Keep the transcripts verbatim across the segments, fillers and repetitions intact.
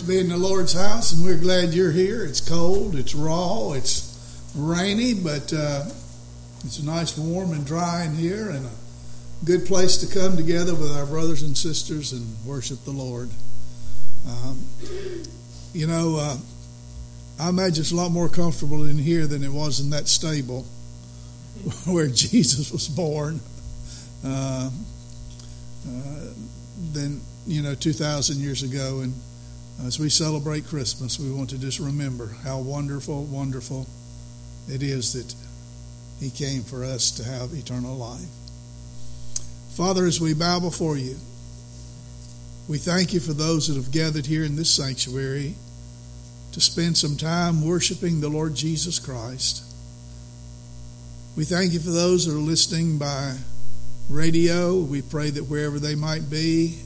be in the Lord's house, and we're glad you're here. It's cold, it's raw, it's rainy, but uh, it's nice, warm, and dry in here, and a good place to come together with our brothers and sisters and worship the Lord. Um, you know, uh, I imagine it's a lot more comfortable in here than it was in that stable where Jesus was born. Uh, uh, than, you know, two thousand years ago. And as we celebrate Christmas, we want to just remember how wonderful, wonderful it is that He came for us to have eternal life. Father, as we bow before You, we thank You for those that have gathered here in this sanctuary to spend some time worshiping the Lord Jesus Christ. We thank You for those that are listening by radio. We pray that wherever they might be,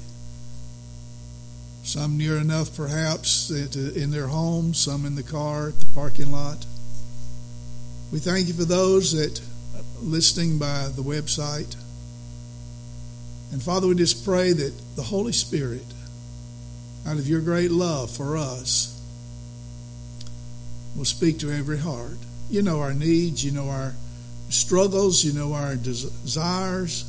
some near enough perhaps in their homes, some in the car at the parking lot. We thank You for those that are listening by the website. And Father, we just pray that the Holy Spirit, out of Your great love for us, will speak to every heart. You know our needs, You know our struggles, You know our desires.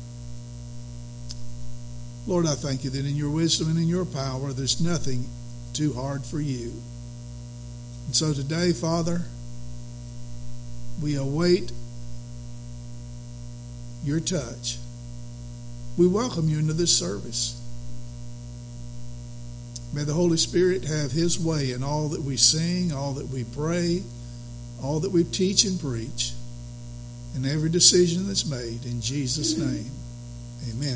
Lord, I thank You that in Your wisdom and in Your power, there's nothing too hard for You. And so today, Father, we await Your touch. We welcome You into this service. May the Holy Spirit have His way in all that we sing, all that we pray, all that we teach and preach, and every decision that's made. In Jesus' name, amen.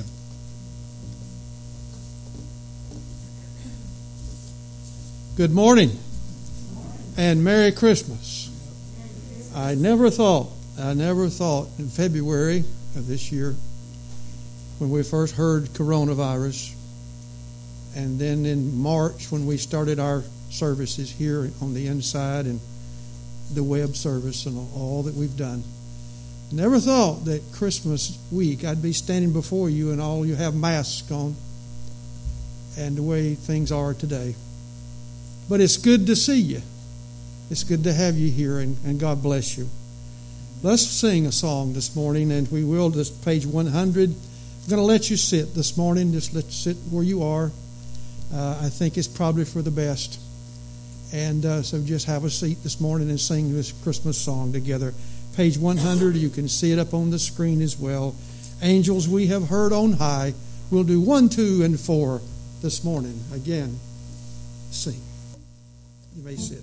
Good morning and Merry Christmas. I never thought, I never thought in February of this year when we first heard coronavirus, and then in March when we started our services here on the inside and the web service and all that we've done. Never thought that Christmas week I'd be standing before you and all you have masks on and the way things are today. But it's good to see you. It's good to have you here, and, and God bless you. Let's sing a song this morning, and we will, this page one hundred. I'm going to let you sit this morning. Just let you sit where you are. Uh, I think it's probably for the best. And uh, so just have a seat this morning and sing this Christmas song together. Page one hundred, you can see it up on the screen as well. Angels we have heard on high. We'll do one, two, and four this morning. Again, sing. You may sit.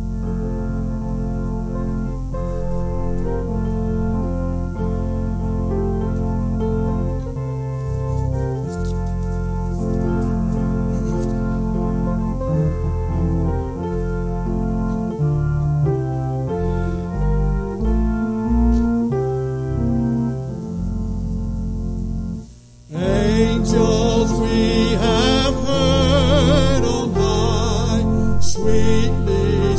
Angels we have heard on high, sweetly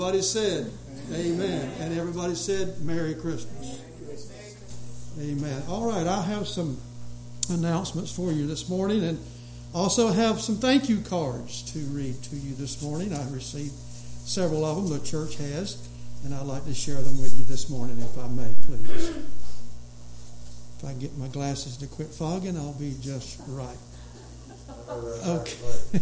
everybody said, Amen. And everybody said, Merry Christmas. Amen. All right, I have some announcements for you this morning, and also have some thank you cards to read to you this morning. I received several of them, the church has, and I'd like to share them with you this morning, if I may, please. If I get my glasses to quit fogging, I'll be just right. Okay.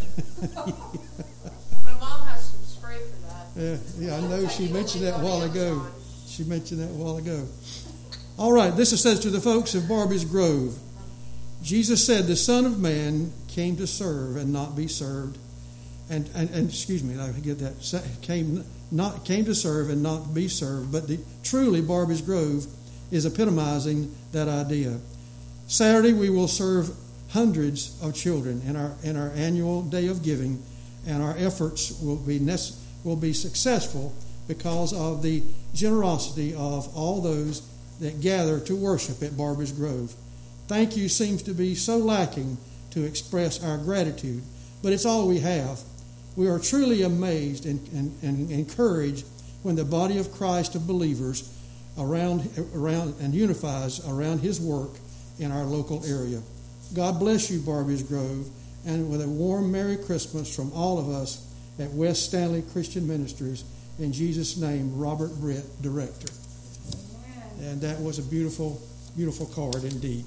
My mom has some spray for that. Yeah, yeah, I know she mentioned that a while ago. She mentioned that a while ago. All right, this says to the folks of Barbers Grove, Jesus said, the Son of Man came to serve and not be served. And, and, and excuse me, I get that. Came not came to serve and not be served. But the, truly, Barbers Grove is epitomizing that idea. Saturday, we will serve hundreds of children in our in our annual day of giving, and our efforts will be nece- will be successful because of the generosity of all those that gather to worship at Barbers Grove. Thank you seems to be so lacking to express our gratitude, but it's all we have. We are truly amazed and, and, and encouraged when the body of Christ of believers around around and unifies around His work in our local area. God bless you, Barbers Grove, and with a warm Merry Christmas from all of us at West Stanley Christian Ministries. In Jesus' name, Robert Britt, Director. Amen. And that was a beautiful, beautiful card indeed.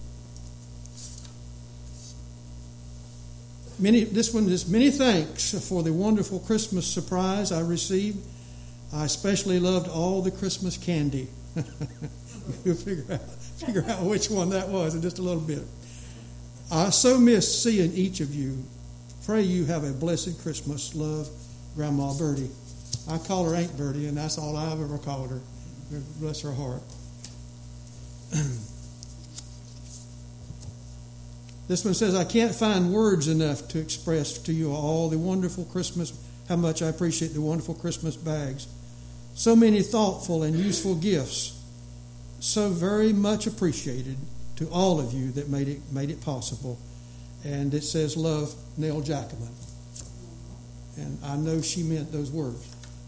Many, this one is many thanks for the wonderful Christmas surprise I received. I especially loved all the Christmas candy. You'll figure out, figure out which one that was in just a little bit. I so miss seeing each of you. Pray you have a blessed Christmas. Love, Grandma Birdie. I call her Aunt Birdie, and that's all I've ever called her. Bless her heart. This one says, I can't find words enough to express to you all the wonderful Christmas, how much I appreciate the wonderful Christmas bags. So many thoughtful and useful gifts. So very much appreciated to all of you that made it made it possible. And it says, love, Nell Jacobin. And I know she meant those words.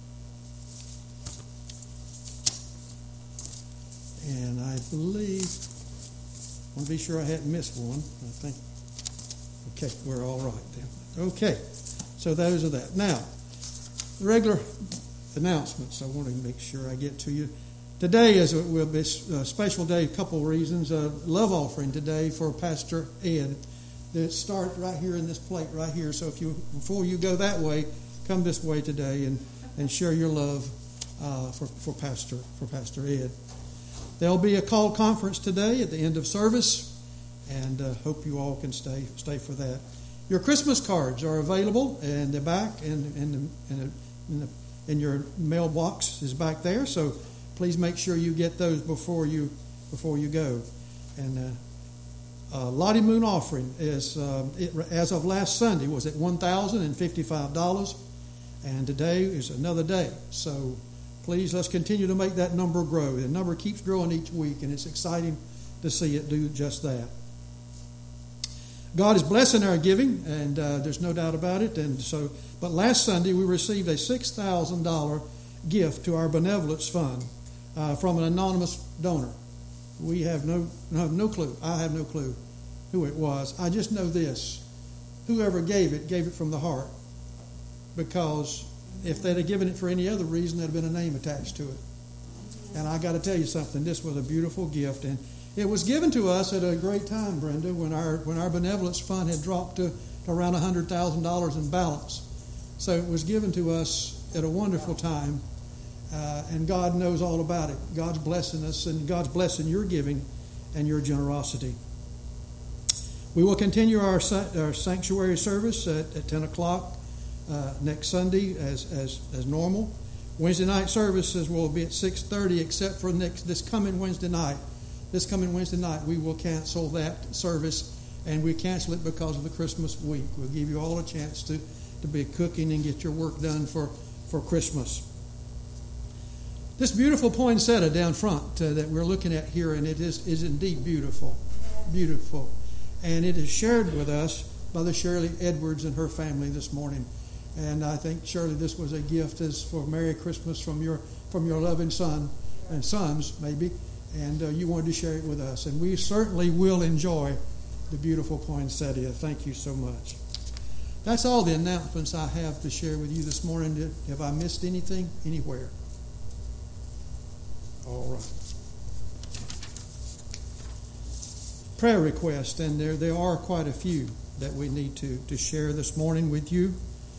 And I believe, I want to be sure I hadn't missed one. I think, okay, we're all right then. Okay, so those are that. Now, the regular announcements I want to make sure I get to you. Today is a, will be a special day, a couple of reasons. A love offering today for Pastor Ed. That start right here in this plate right here. So if you, before you go that way, come this way today and, and share your love uh, for, for Pastor for Pastor Ed. There'll be a call conference today at the end of service, and uh, hope you all can stay stay for that. Your Christmas cards are available in the back, and in, in, in, in, the, in your mailbox is back there. So please make sure you get those before you before you go. And uh, uh, Lottie Moon offering is uh, it, as of last Sunday was at one thousand and fifty-five dollars, and today is another day. So please, let's continue to make that number grow. The number keeps growing each week, and it's exciting to see it do just that. God is blessing our giving, and uh, there's no doubt about it. And so, but last Sunday we received a six thousand dollars gift to our benevolence fund uh, from an anonymous donor. We have no, have no clue. I have no clue who it was. I just know this: whoever gave it gave it from the heart, because if they'd have given it for any other reason, there'd have been a name attached to it. And I got to tell you something. This was a beautiful gift, and it was given to us at a great time, Brenda, when our when our benevolence fund had dropped to, to around one hundred thousand dollars in balance. So it was given to us at a wonderful time, uh, and God knows all about it. God's blessing us, and God's blessing your giving and your generosity. We will continue our our sanctuary service at, at ten o'clock. Uh, next Sunday as, as as normal. Wednesday night services will be at six thirty, except for next this coming Wednesday night. This coming Wednesday night we will cancel that service, and we cancel it because of the Christmas week. We'll give you all a chance to, to be cooking and get your work done for, for Christmas. This beautiful poinsettia down front uh, that we're looking at here, and it is, is indeed beautiful, beautiful. And it is shared with us by the Shirley Edwards and her family this morning. And I think surely this was a gift as for Merry Christmas from your from your loving son and sons, maybe. And uh, you wanted to share it with us. And we certainly will enjoy the beautiful poinsettia. Thank you so much. That's all the announcements I have to share with you this morning. Have I missed anything anywhere? All right. Prayer requests, and there, there are quite a few that we need to, to share this morning with you.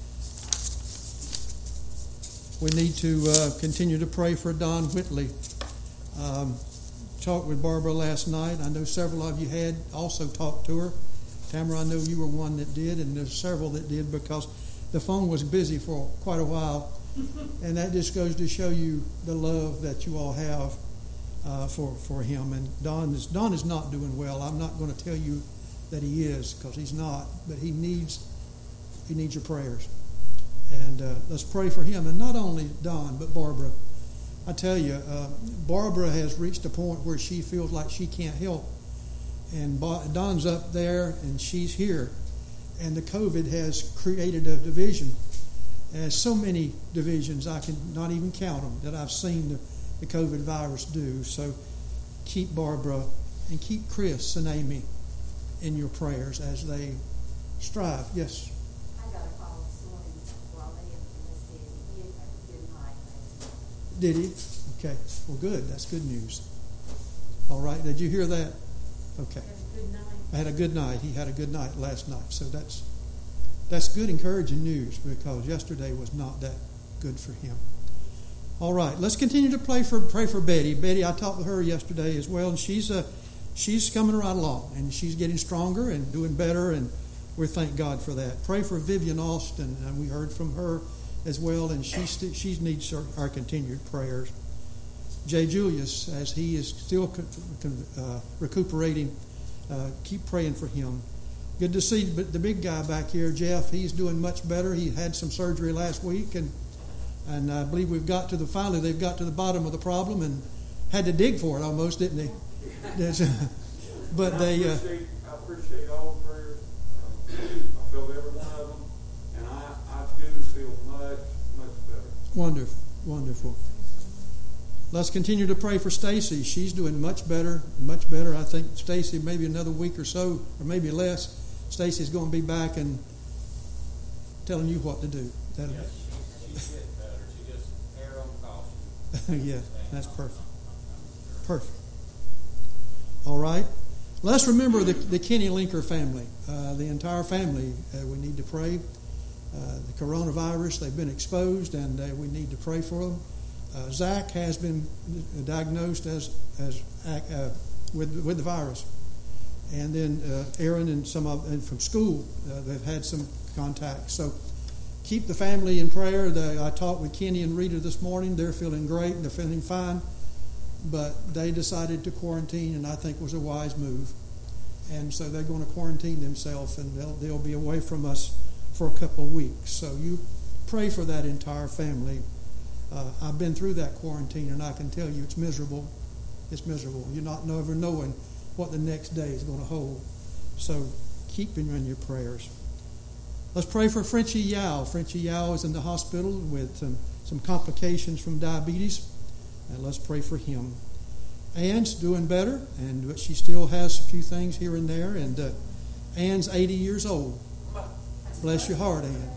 We need to uh, continue to pray for Don Whitley. Um, talked with Barbara last night. I know several of you had also talked to her. Tamara, I know you were one that did, and there's several that did because the phone was busy for quite a while. And that just goes to show you the love that you all have uh, for, for him. And Don is, Don is not doing well. I'm not going to tell you that he is because he's not, but he needs, he needs your prayers. And uh, let's pray for him. And not only Don, but Barbara. I tell you, uh, Barbara has reached a point where she feels like she can't help. And Don's up there and she's here. And the COVID has created a division. And so many divisions, I can not even count them, that I've seen the, the COVID virus do. So keep Barbara and keep Chris and Amy in your prayers as they strive. Yes? I got a call this morning while they were in the city. He had had a good night last night. Did he? Okay. Well, good. That's good news. All right. Did you hear that? Okay. Good night. I had a good night. He had a good night last night. So that's that's good, encouraging news because yesterday was not that good for him. All right. Let's continue to pray for pray for Betty. Betty, I talked with her yesterday as well, and she's uh, she's coming right along, and she's getting stronger and doing better, and we thank God for that. Pray for Vivian Austin, and we heard from her as well, and she st- she needs our, our continued prayers. Jay Julius, as he is still uh, recuperating, uh, keep praying for him. Good to see the big guy back here, Jeff. He's doing much better. He had some surgery last week, and and I believe we've got to the finally they've got to the bottom of the problem and had to dig for it almost, didn't they? But they. Uh, I appreciate, I appreciate all the prayers. Uh, I felt every one of them, and I, I do feel much much better. Wonderful, wonderful. Let's continue to pray for Stacy. She's doing much better, much better. I think Stacy, maybe another week or so, or maybe less, Stacy's going to be back and telling you what to do. That'll yes, she, she gets better. She just err on caution. Yeah, that's perfect. Perfect. All right. Let's remember the, the Kenny Linker family, uh, the entire family. Uh, we need to pray. Uh, the coronavirus, they've been exposed, and uh, we need to pray for them. Uh, Zach has been diagnosed as as uh, with with the virus, and then uh, Aaron and some of and from school uh, they've had some contact. So keep the family in prayer. The, I talked with Kenny and Rita this morning. They're feeling great and they're feeling fine, but they decided to quarantine, and I think it was a wise move. And so they're going to quarantine themselves, and they'll they'll be away from us for a couple of weeks. So you pray for that entire family. Uh, I've been through that quarantine, and I can tell you it's miserable. It's miserable. You're not never knowing what the next day is going to hold. So keep him in your prayers. Let's pray for Frenchie Yao. Frenchie Yao is in the hospital with some, some complications from diabetes, and let's pray for him. Ann's doing better, and but she still has a few things here and there. And uh, Ann's eighty years old. Bless your heart, Ann.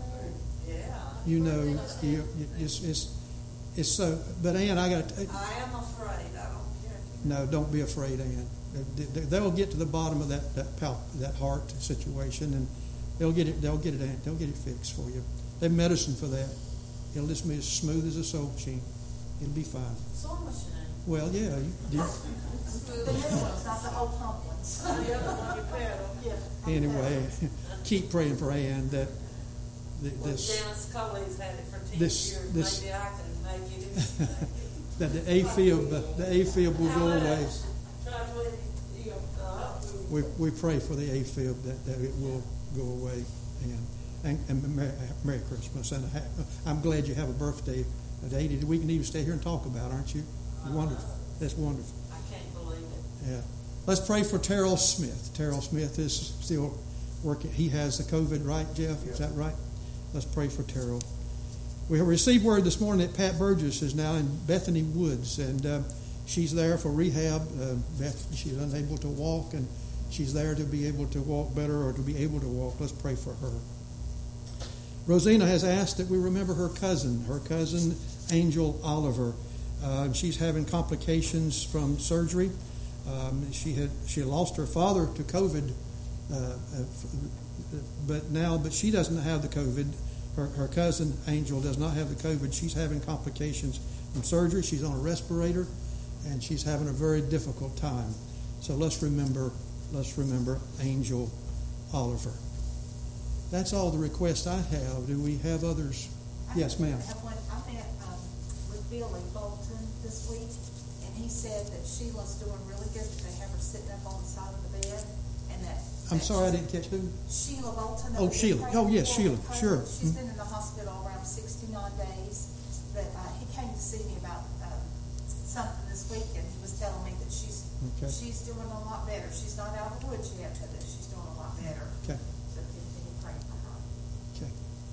You know, you, it's, it's It's so, but Ann, I got. I am afraid. I don't care. No, don't be afraid, Ann. They'll get to the bottom of that that pal, that heart situation, and they'll get it. They'll get it. They'll get it fixed for you. They have medicine for that. It'll just be as smooth as a soap machine. It'll be fine. Sewing machine. Well, yeah. You, you, The new ones, not the old pump ones. The other one you pedal. Yeah. anyway, keep praying for Ann that th- Well, this Janice Colley's had it for ten this- years. this- Maybe I can make it. If you make it. that the AFib the, the AFib will go away. Try to, you know, uh, We we pray for the AFib that, that it will go away, and and, and Merry, Merry Christmas, and a ha- I'm glad you have a birthday at eighty that we can even stay here and talk about, aren't you? Wonderful. That's wonderful. I can't believe it. Yeah. Let's pray for Terrell Smith. Terrell Smith is still working. He has the COVID, right, Jeff? Is that right? Let's pray for Terrell. We have received word this morning that Pat Burgess is now in Bethany Woods, and uh, she's there for rehab. Uh, Beth, she's unable to walk, and she's there to be able to walk better or to be able to walk. Let's pray for her. Rosina has asked that we remember her cousin, her cousin Angel Oliver. Uh, she's having complications from surgery. Um, she had she lost her father to COVID, uh, uh, but now, but she doesn't have the COVID. Her, her cousin Angel does not have the COVID. She's having complications from surgery. She's on a respirator, and she's having a very difficult time. So let's remember, let's remember Angel Oliver. That's all the requests I have. Do we have others? I Yes, ma'am. have one. I met um, with Billy Bolton this week, and he said that Sheila's doing really good. That they have her sitting up on the side of the bed, and that. I'm that sorry, I she's- didn't catch who. Sheila Bolton. that Oh, we've been Sheila. praying Oh, yes, for Sheila. with COVID. Sure. She's been in the hospital around sixty-nine days, but uh, he came to see me about um, something this week, and he was telling me that she's Okay. she's doing a lot better. She's not out of the woods yet, but that she's doing a lot better. Okay. So continue praying for her. Okay.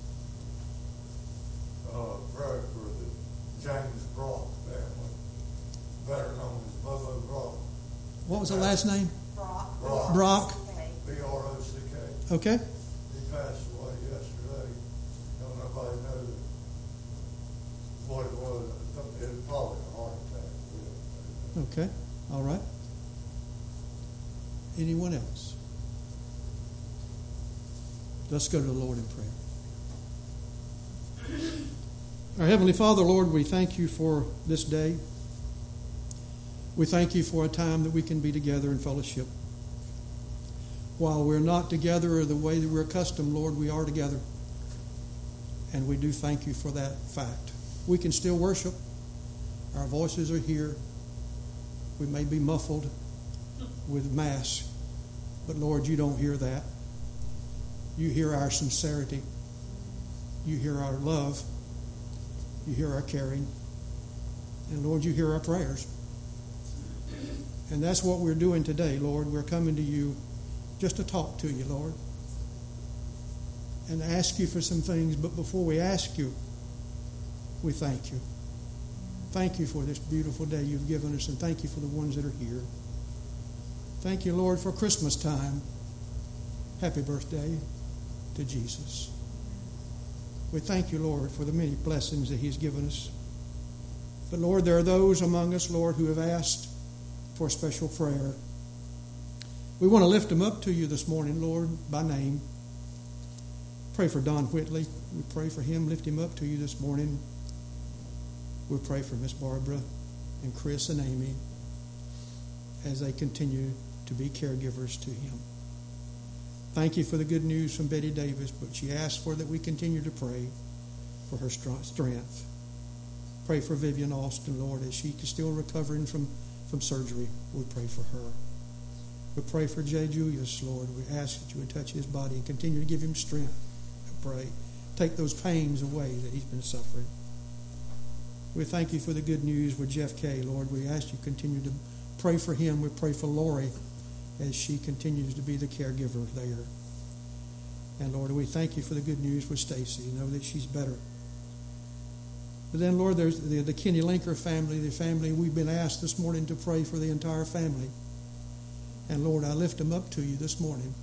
uh, prayer for the James Brock family, better known as Bubba Brock, What was the last name? Brock. Brock. Brock. Okay. B R O C K. Okay. He passed away yesterday. Don't nobody know what it was. It was probably a heart attack. Okay. All right. Anyone else? Let's go to the Lord in prayer. Our Heavenly Father, Lord, we thank you for this day. We thank you for a time that we can be together in fellowship. While we're not together the way that we're accustomed, Lord, we are together. And we do thank you for that fact. We can still worship. Our voices are here. We may be muffled with masks, but Lord, you don't hear that. You hear our sincerity. You hear our love. You hear our caring. And Lord, you hear our prayers. And that's what we're doing today, Lord. We're coming to you just to talk to you, Lord, and ask you for some things. But before we ask you, we thank you. Thank you for this beautiful day you've given us, and thank you for the ones that are here. Thank you, Lord, for Christmas time. Happy birthday to Jesus. We thank you, Lord, for the many blessings that he's given us. But, Lord, there are those among us, Lord, who have asked for a special prayer. We want to lift them up to you this morning, Lord, by name. Pray for Don Whitley. We pray for him, lift him up to you this morning. We pray for Miss Barbara and Chris and Amy as they continue to be caregivers to him. Thank you for the good news from Betty Davis, but she asked for that we continue to pray for her strength. Pray for Vivian Austin, Lord, as she is still recovering from, from surgery. We pray for her. We pray for Jay Julius, Lord. We ask that you would touch his body and continue to give him strength. We pray. Take those pains away that he's been suffering. We thank you for the good news with Jeff Kay, Lord. We ask you to continue to pray for him. We pray for Lori as she continues to be the caregiver there. And Lord, we thank you for the good news with Stacy. You know that she's better. But then, Lord, there's the, the Kenny Linker family, the family we've been asked this morning to pray for the entire family. And Lord, I lift them up to you this morning.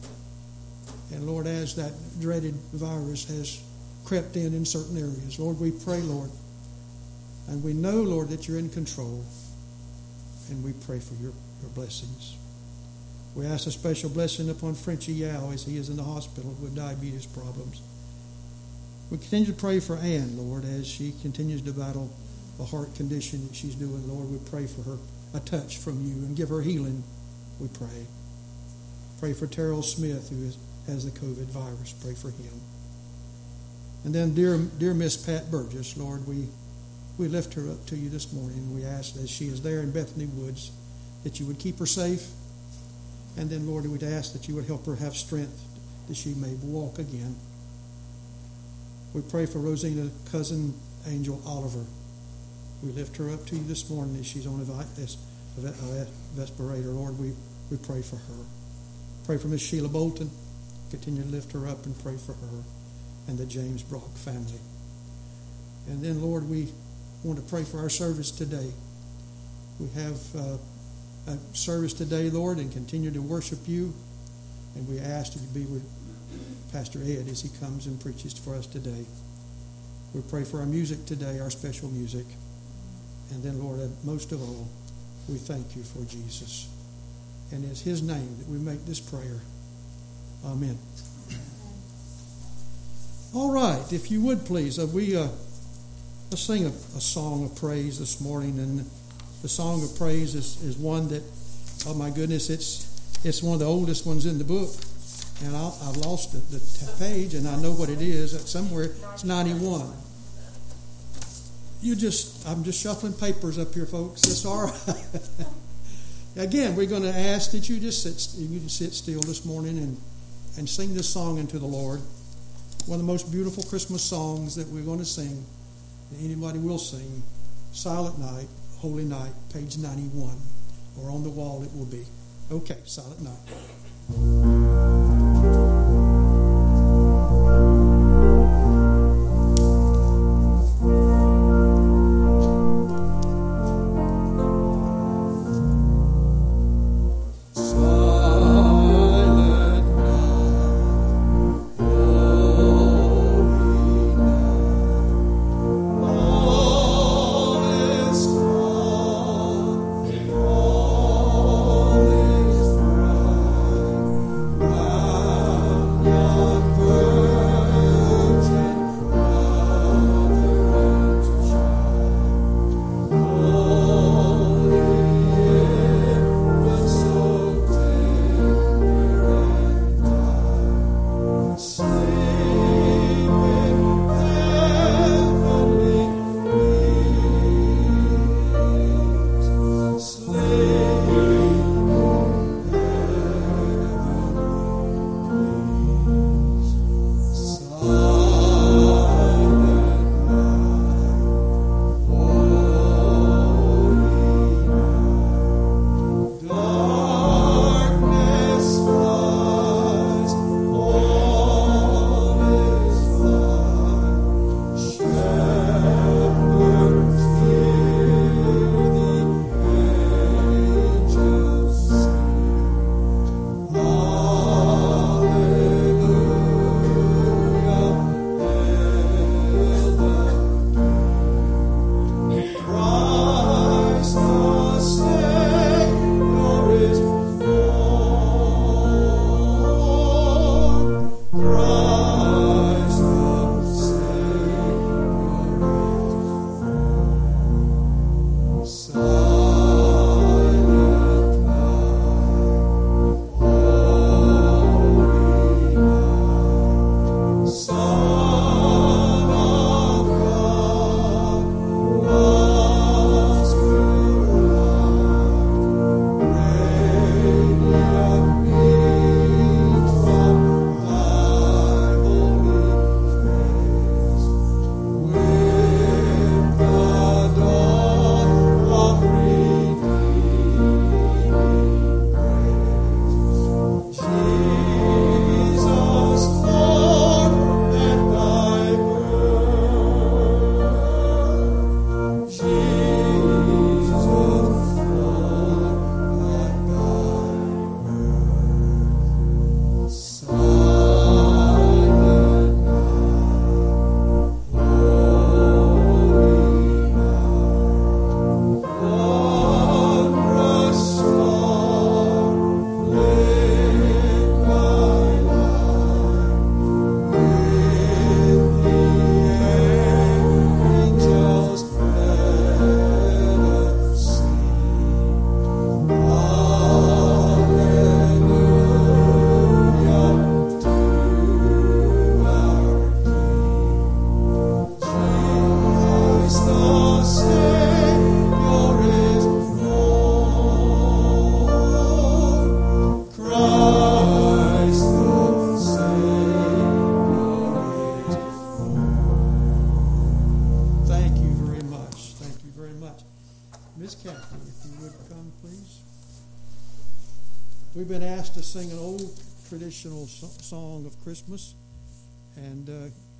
And Lord, as that dreaded virus has crept in in certain areas, Lord, we pray, Lord, and we know, Lord, that you're in control. And we pray for your, your blessings. We ask a special blessing upon Frenchie Yao as he is in the hospital with diabetes problems. We continue to pray for Ann, Lord, as she continues to battle the heart condition that she's doing. Lord, we pray for her a touch from you and give her healing, we pray. Pray for Terrell Smith, who is, has the COVID virus. Pray for him. And then, dear, dear Miss Pat Burgess, Lord, we We lift her up to you this morning. We ask that she is there in Bethany Woods, that you would keep her safe. And then, Lord, we'd ask that you would help her have strength, that she may walk again. We pray for Rosina, cousin Angel Oliver. We lift her up to you this morning as she's on a respirator. Lord, we, we pray for her. Pray for Miss Sheila Bolton. Continue to lift her up and pray for her. and the James Brock family. And then, Lord, we want to pray for our service today. We have uh, a service today, Lord, and continue to worship you. And we ask you to be with Pastor Ed as he comes and preaches for us today. We pray for our music today, our special music. And then, Lord, most of all, we thank you for Jesus. And it's his name that we make this prayer. Amen. All right, if you would please, uh, we uh, let's sing a, a song of praise this morning. And the song of praise is, is one that, oh my goodness, it's it's one of the oldest ones in the book. And I, I've lost the, the t- page, and I know what it is. It's somewhere, it's ninety-one. You just, I'm just shuffling papers up here, folks. It's all right. Again, we're going to ask that you just sit, you just sit still this morning and, and sing this song unto the Lord. One of the most beautiful Christmas songs that we're going to sing, that anybody will sing. Silent Night, Holy Night, page ninety-one. Or on the wall it will be. Okay, Silent Night. We've been asked to sing an old traditional so- song of Christmas, and uh,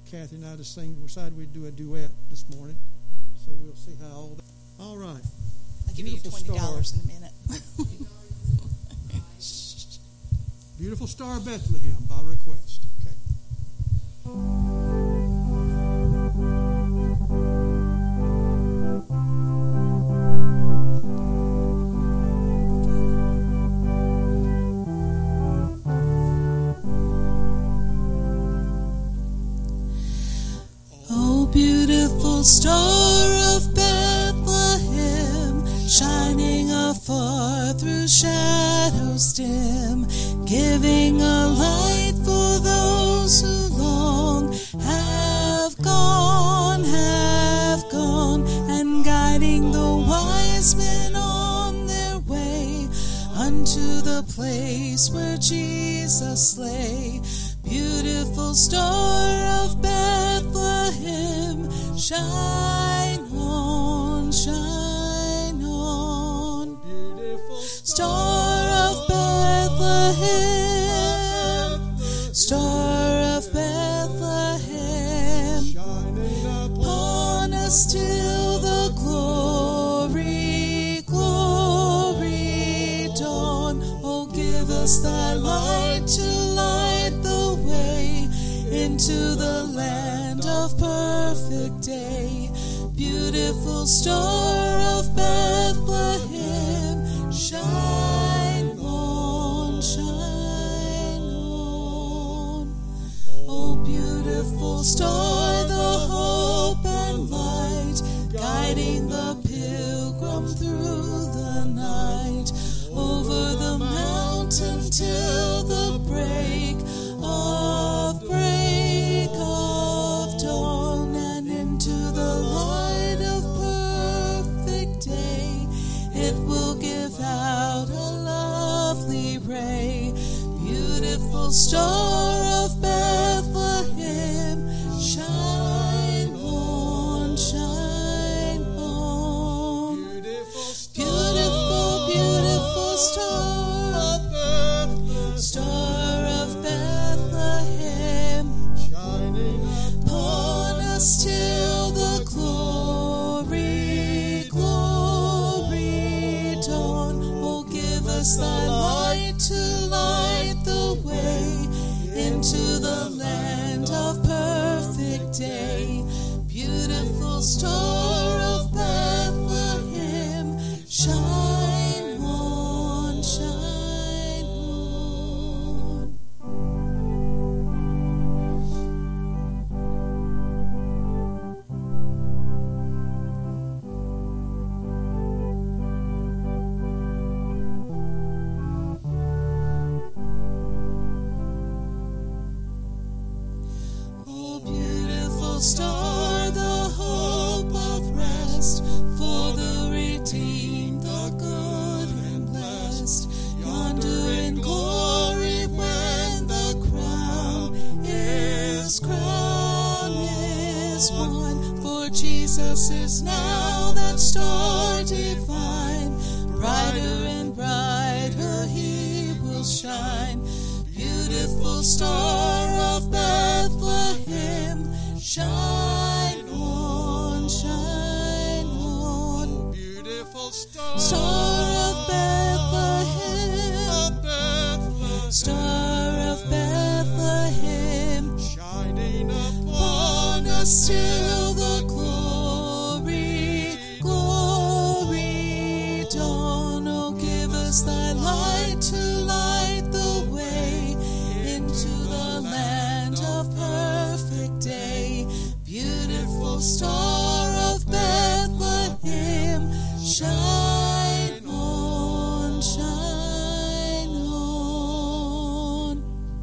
Kathy and I to sing. We decided we'd do a duet this morning. So we'll see how all that. All right. I'll give you twenty dollars in a minute. Beautiful Star of Bethlehem by request. Okay. Oh, beautiful Star of Bethlehem, shining afar through shadows dim, giving a light for those who long have gone, have gone, and guiding the wise men on their way unto the place where Jesus lay. Beautiful Star of Bethlehem, shine on, shine on. Beautiful Star of Bethlehem, Star of Bethlehem, shining upon us till the glory, glory dawn. Oh, give us thy light to light the way into the land of perfect day. Beautiful Star of Bethlehem, shine on, shine on. Oh, beautiful star, the hope and light, guiding the pilgrim through the night, over the mountain till the break of break of dawn, and into the light of perfect day. It will give out a lovely ray. Beautiful Star of Bethlehem, shine on, shine on. Beautiful, beautiful Star, Star of Bethlehem, shining upon us till the glory, glory dawn. Oh, give us thy light to light the way into the land of perfect day. Beautiful Star of Bethlehem, shine on, shine on. Oh, beautiful star, the hope of rest for the redeemed, the good and blessed. Yonder in glory when the crown is, crown is won. For Jesus is now that star divine, brighter and brighter he will shine. Beautiful Star of Bethlehem, shine on, shine on. beautiful star, Star of Bethlehem, Star of Bethlehem, shining upon us till the glory, glory dawn. Oh, give us thy light to light the way into the land of perfect day. Beautiful Star of Bethlehem, shine on, shine on.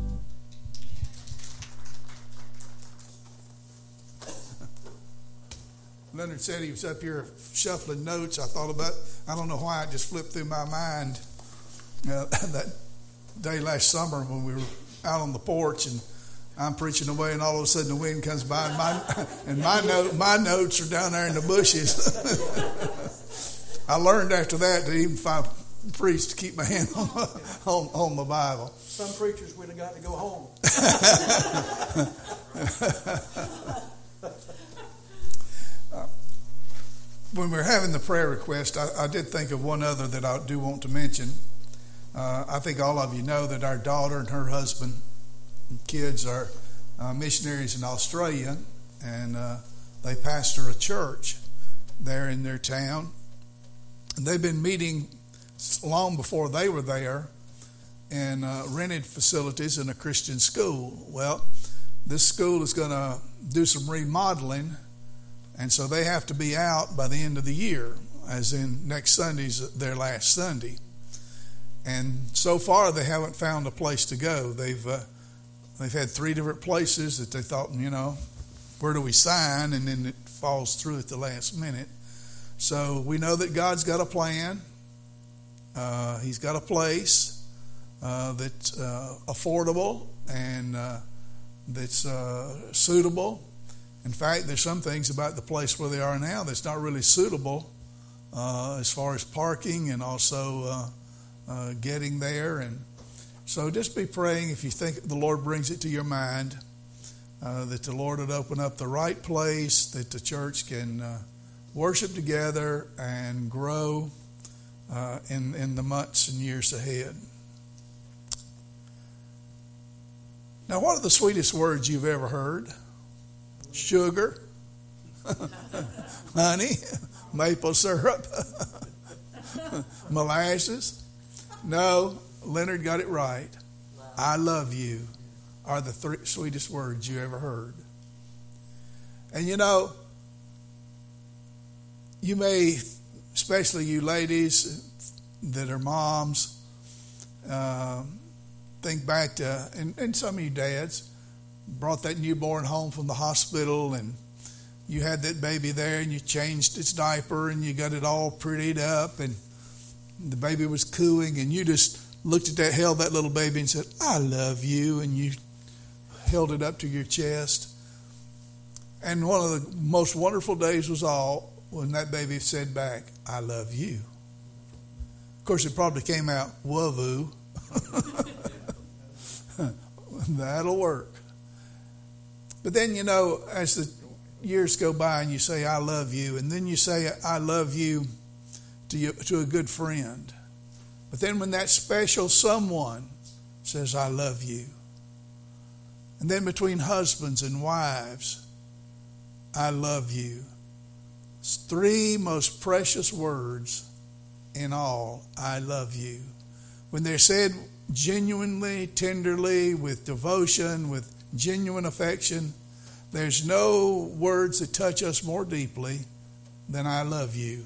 Leonard said he was up here shuffling notes. I thought about, I don't know why it just flipped through my mind uh, that day last summer when we were out on the porch and I'm preaching away and all of a sudden the wind comes by and my, and my, note, my notes are down there in the bushes. I learned after that that even if I preach to keep my hand on on, on the Bible. Some preachers would have got to go home. uh, when we were having the prayer request, I, I did think of one other that I do want to mention. Uh, I think all of you know that our daughter and her husband and kids are uh, missionaries in Australia, and uh, they pastor a church there in their town. And they've been meeting long before they were there in uh, rented facilities in a Christian school. Well, this school is going to do some remodeling, and so they have to be out by the end of the year, as in next Sunday's their last Sunday. And so far, they haven't found a place to go. They've uh, they've had three different places that they thought, you know, where do we sign? And then it falls through at the last minute. So we know that God's got a plan. Uh, he's got a place uh, that's uh, affordable and uh, that's uh, suitable. In fact, there's some things about the place where they are now that's not really suitable uh, as far as parking and also uh, uh, getting there. And so just be praying if you think the Lord brings it to your mind, uh, that the Lord would open up the right place, that the church can uh, worship together and grow uh, in, in the months and years ahead. Now, what are the sweetest words you've ever heard? Sugar, honey, maple syrup, molasses. No, Leonard got it right. I love you are the three sweetest words you ever heard. And you know, you may, especially you ladies that are moms, uh, think back to, and, and some of you dads, brought that newborn home from the hospital, and you had that baby there, and you changed its diaper, and you got it all prettied up, and the baby was cooing, and you just looked at that, held that little baby and said, I love you, and you held it up to your chest. And one of the most wonderful days was all when that baby said back, I love you. Of course, it probably came out, wovoo. That'll work. But then, you know, as the years go by and you say, I love you, and then you say, I love you to you, to a good friend. But then when that special someone says, I love you, and then between husbands and wives, I love you. It's three most precious words in all, I love you. When they're said genuinely, tenderly, with devotion, with genuine affection, there's no words that touch us more deeply than I love you.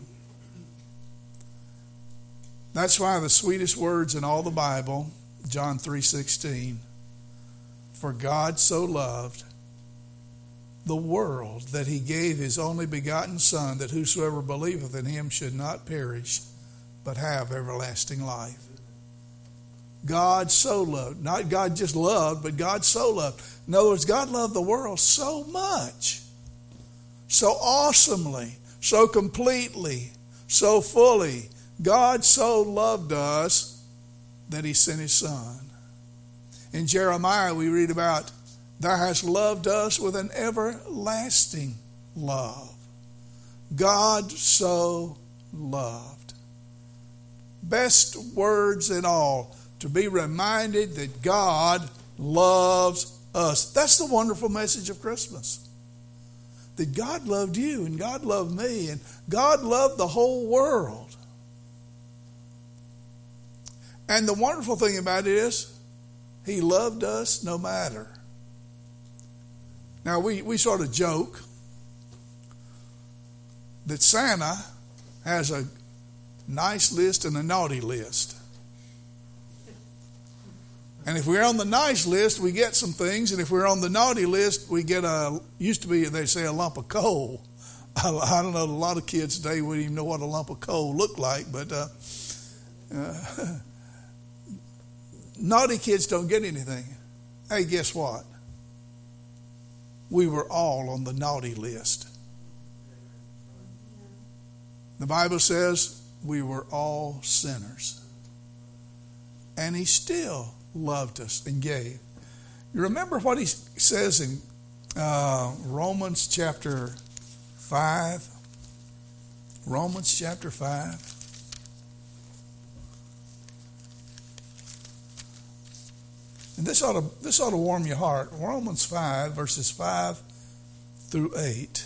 That's why the sweetest words in all the Bible, John three sixteen, for God so loved the world that he gave his only begotten Son, that whosoever believeth in him should not perish, but have everlasting life. God so loved, not God just loved, but God so loved. In other words, God loved the world so much, so awesomely, so completely, so fully. God so loved us that he sent his Son. In Jeremiah we read about, thou hast loved us with an everlasting love. God so loved. Best words in all, to be reminded that God loves us. That's the wonderful message of Christmas. That God loved you and God loved me and God loved the whole world. And the wonderful thing about it is, he loved us no matter. Now, we, we sort of joke that Santa has a nice list and a naughty list. And if we're on the nice list, we get some things. And if we're on the naughty list, we get a, used to be, they say, a lump of coal. I, I don't know, a lot of kids today wouldn't even know what a lump of coal looked like. But uh, uh, naughty kids don't get anything. Hey, guess what? We were all on the naughty list. The Bible says we were all sinners. and he still loved us and gave. You remember what he says in uh, Romans chapter five? Romans chapter five. And this ought to this ought to warm your heart. Romans five, verses five through eight.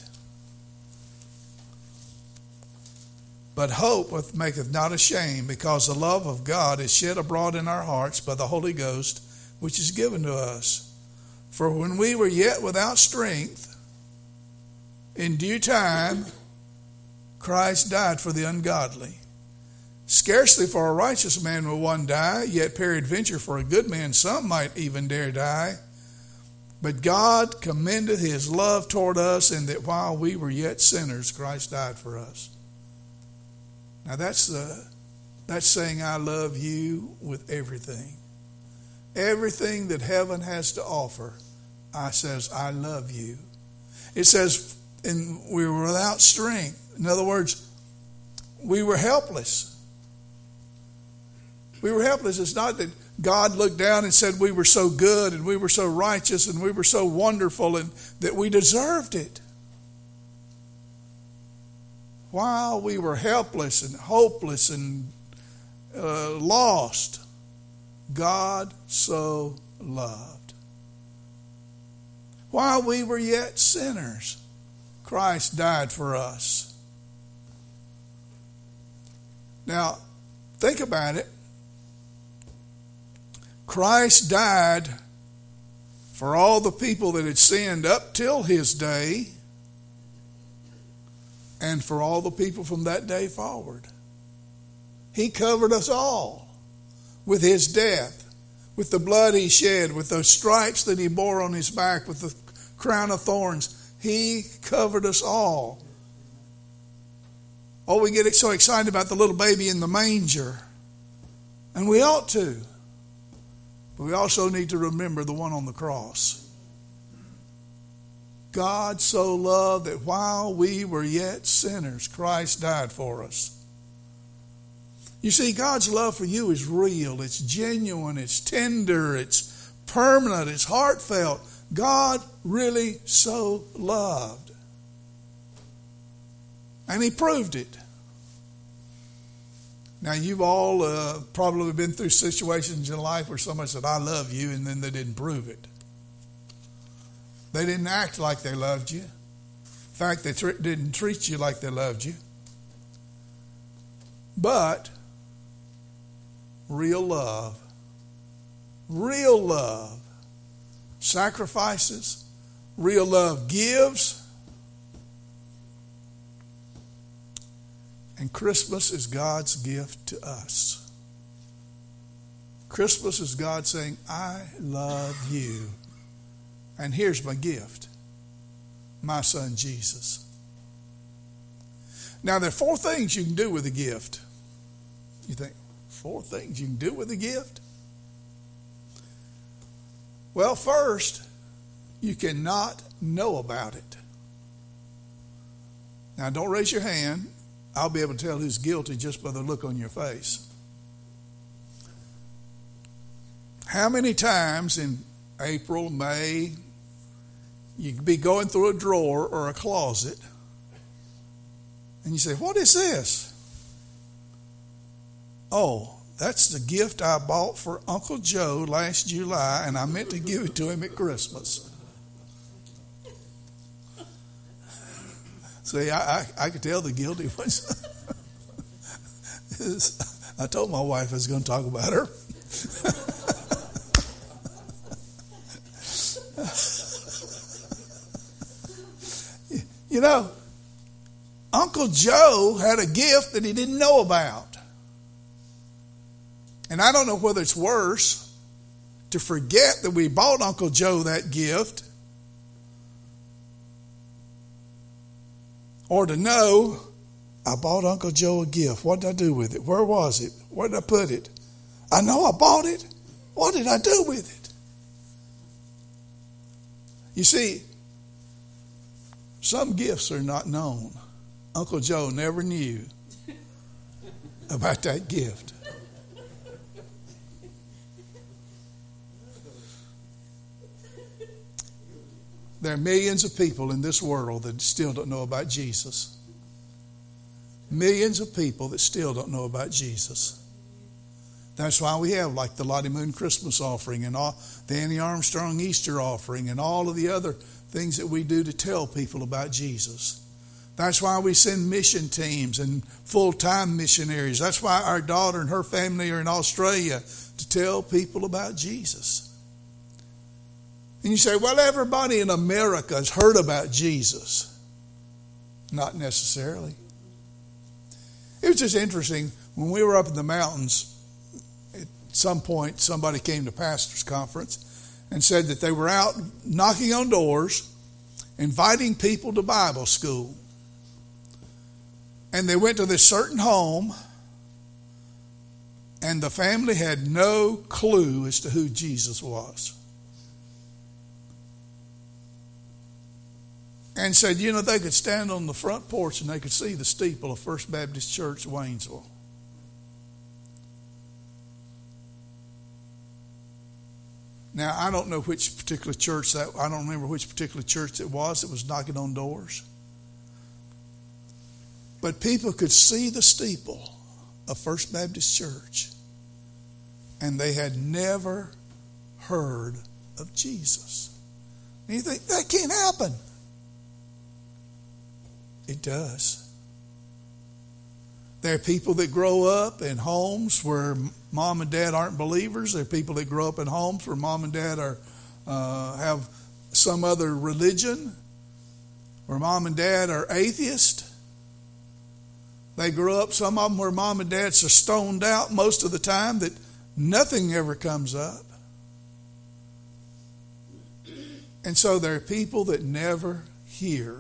But hope maketh not ashamed, because the love of God is shed abroad in our hearts by the Holy Ghost, which is given to us. For when we were yet without strength, in due time Christ died for the ungodly. Scarcely for a righteous man will one die, yet peradventure for a good man some might even dare die. But God commendeth his love toward us, in that while we were yet sinners, Christ died for us. Now that's the that's saying I love you with everything. Everything that heaven has to offer, I says I love you. It says, and we were without strength. In other words, we were helpless. We were helpless. It's not that God looked down and said we were so good and we were so righteous and we were so wonderful and that we deserved it. While we were helpless and hopeless and uh, lost, God so loved. While we were yet sinners, Christ died for us. Now, think about it. Christ died for all the people that had sinned up till his day, and for all the people from that day forward. He covered us all with his death, with the blood he shed, with those stripes that he bore on his back, with the crown of thorns. He covered us all. Oh, we get so excited about the little baby in the manger. And we ought to. But we also need to remember the one on the cross. God so loved that while we were yet sinners, Christ died for us. You see, God's love for you is real. It's genuine. It's tender. It's permanent. It's heartfelt. God really so loved. And he proved it. Now, you've all uh, probably been through situations in life where somebody said, I love you, and then they didn't prove it. They didn't act like they loved you. In fact, they tr- didn't treat you like they loved you. But real love, real love sacrifices, real love gives. And Christmas is God's gift to us. Christmas is God saying, I love you. And here's my gift, my son Jesus. Now, there are four things you can do with a gift. You think, four things you can do with a gift? Well, first, you cannot know about it. Now, don't raise your hand. I'll be able to tell who's guilty just by the look on your face. How many times in April, May, you could be going through a drawer or a closet, and you say, what is this? Oh, that's the gift I bought for Uncle Joe last July, and I meant to give it to him at Christmas. See, I, I, I could tell the guilty ones. I told my wife I was going to talk about her. You know, Uncle Joe had a gift that he didn't know about. And I don't know whether it's worse to forget that we bought Uncle Joe that gift, or to know, I bought Uncle Joe a gift. What did I do with it? Where was it? Where did I put it? I know I bought it. What did I do with it? You see, some gifts are not known. Uncle Joe never knew about that gift. There are millions of people in this world that still don't know about Jesus. Millions of people that still don't know about Jesus. That's why we have like the Lottie Moon Christmas offering and all the Annie Armstrong Easter offering and all of the other things that we do to tell people about Jesus. That's why we send mission teams and full-time missionaries. That's why our daughter and her family are in Australia to tell people about Jesus. And you say, well, everybody in America has heard about Jesus. Not necessarily. It was just interesting. When we were up in the mountains, at some point somebody came to pastor's conference and said that they were out knocking on doors, inviting people to Bible school. And they went to this certain home, and the family had no clue as to who Jesus was. And said, you know, they could stand on the front porch and they could see the steeple of First Baptist Church, Waynesville. Now, I don't know which particular church that, I don't remember which particular church it was that was knocking on doors. But people could see the steeple of First Baptist Church, and they had never heard of Jesus. And you think, that can't happen. It does. There are people that grow up in homes where mom and dad aren't believers. There are people that grow up in homes where mom and dad are uh, have some other religion, where mom and dad are atheists. They grew up, some of them, where mom and dad are stoned out most of the time, that nothing ever comes up. And so there are people that never hear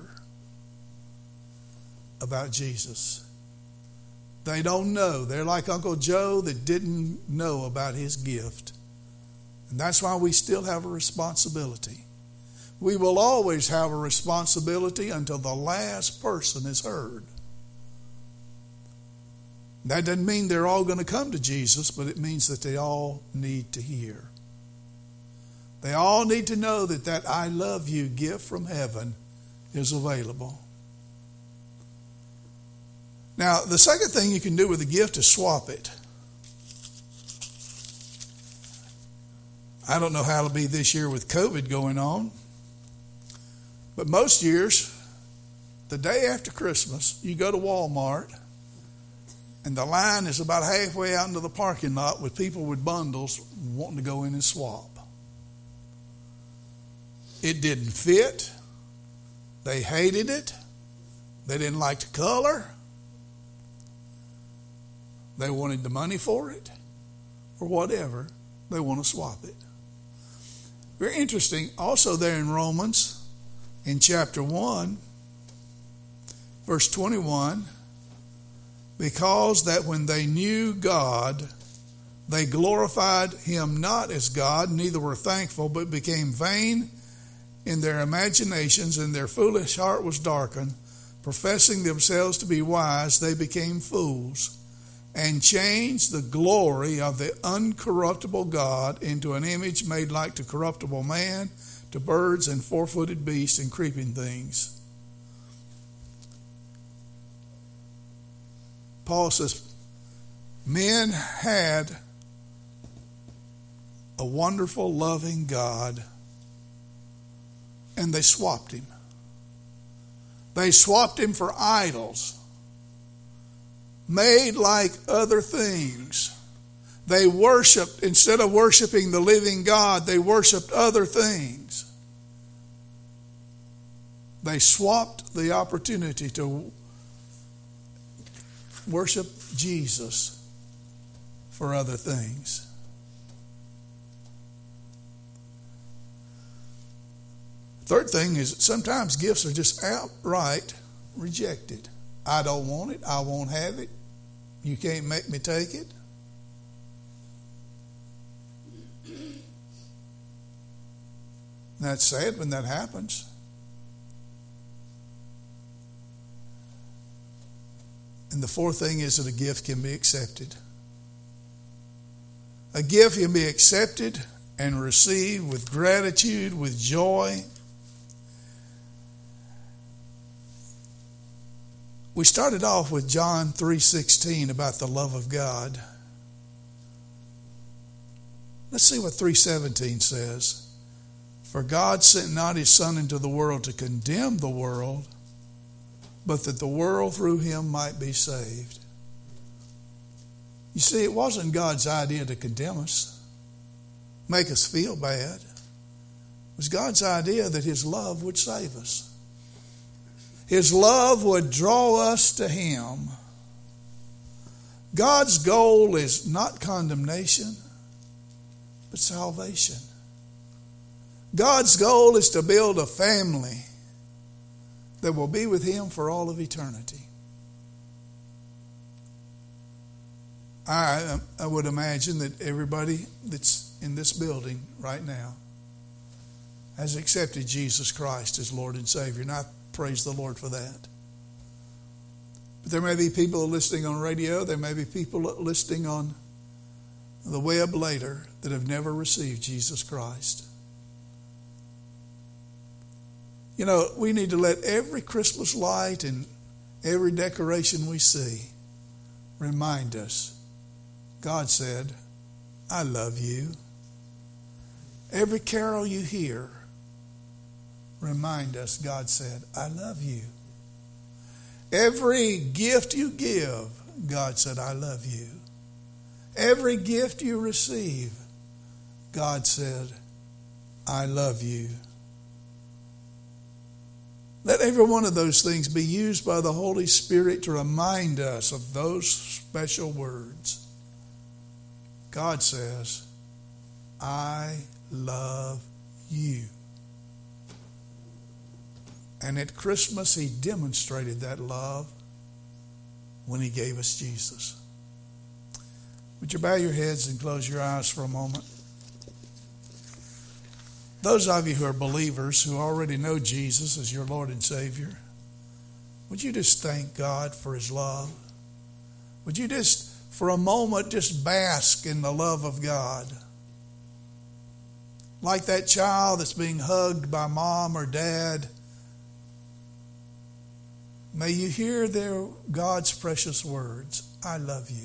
about Jesus. They don't know. They're like Uncle Joe that didn't know about his gift. And that's why we still have a responsibility. We will always have a responsibility until the last person is heard. That doesn't mean they're all going to come to Jesus, but it means that they all need to hear. They all need to know that that I love you gift from heaven is available. Now, the second thing you can do with a gift is swap it. I don't know how it'll be this year with COVID going on, but most years, the day after Christmas, you go to Walmart, and the line is about halfway out into the parking lot with people with bundles wanting to go in and swap. It didn't fit. They hated it. They didn't like the color. They wanted the money for it, or whatever. They want to swap it. Very interesting. Also there in Romans, in chapter one, verse twenty-one, because that when they knew God, they glorified him not as God, neither were thankful, but became vain in their imaginations, and their foolish heart was darkened. Professing themselves to be wise, they became fools, and changed the glory of the uncorruptible God into an image made like to corruptible man, to birds and four-footed beasts and creeping things. Paul says, men had a wonderful, loving God, and they swapped him. They swapped him for idols, made like other things. They worshiped, instead of worshiping the living God, they worshiped other things. They swapped the opportunity to worship Jesus for other things. Third thing is that sometimes gifts are just outright rejected. I don't want it. I won't have it. You can't make me take it. That's sad when that happens. And the fourth thing is that a gift can be accepted. A gift can be accepted and received with gratitude, with joy. we started off with John three sixteen about the love of God. Let's see what three seventeen says. For God sent not his Son into the world to condemn the world, but that the world through him might be saved. You see, it wasn't God's idea to condemn us, make us feel bad. It was God's idea that his love would save us. His love would draw us to him. God's goal is not condemnation, but salvation. God's goal is to build a family that will be with him for all of eternity. I, I would imagine that everybody that's in this building right now has accepted Jesus Christ as Lord and Savior, and I praise the Lord for that. But there may be people listening on radio, there may be people listening on the web later that have never received Jesus Christ. You know, we need to let every Christmas light and every decoration we see remind us, God said, I love you. Every carol you hear, remind us, God said, I love you. Every gift you give, God said, I love you. Every gift you receive, God said, I love you. Let every one of those things be used by the Holy Spirit to remind us of those special words. God says, I love you. And at Christmas, he demonstrated that love when he gave us Jesus. Would you bow your heads and close your eyes for a moment? Those of you who are believers, who already know Jesus as your Lord and Savior, would you just thank God for his love? Would you just, for a moment, just bask in the love of God? Like that child that's being hugged by mom or dad, may you hear their God's precious words, I love you.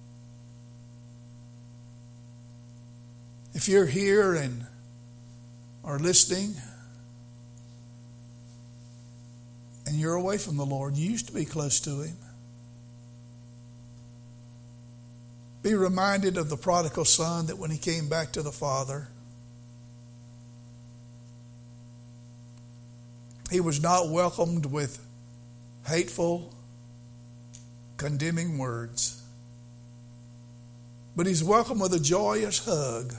If you're here and are listening and you're away from the Lord, you used to be close to him, be reminded of the prodigal son, that when he came back to the Father, he was not welcomed with hateful, condemning words, but he's welcomed with a joyous hug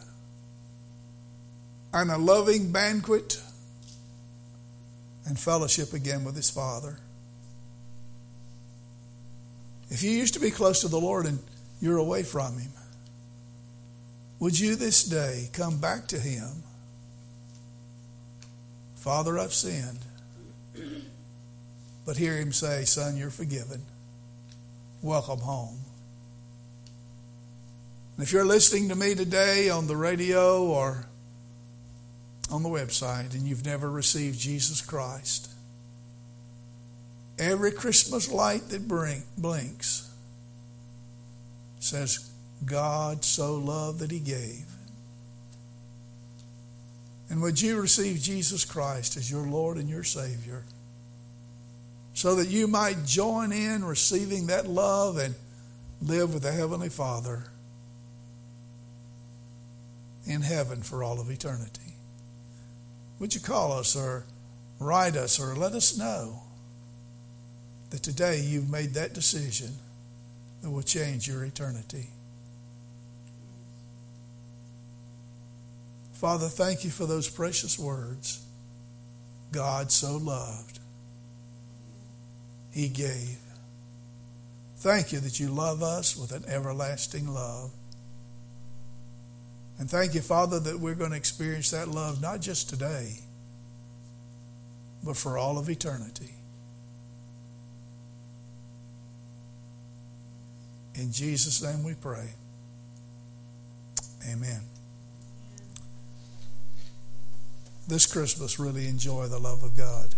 and a loving banquet and fellowship again with his Father. If you used to be close to the Lord and you're away from him, would you this day come back to him? Father, I've sinned. But hear him say, son, you're forgiven. Welcome home. And if you're listening to me today on the radio or on the website and you've never received Jesus Christ, every Christmas light that blinks says, God so loved that he gave. And would you receive Jesus Christ as your Lord and your Savior, so that you might join in receiving that love and live with the Heavenly Father in heaven for all of eternity? Would you call us or write us or let us know that today you've made that decision that will change your eternity? Father, thank you for those precious words. God so loved, he gave. Thank you that you love us with an everlasting love. And thank you, Father, that we're going to experience that love not just today, but for all of eternity. In Jesus' name we pray. Amen. This Christmas, really enjoy the love of God.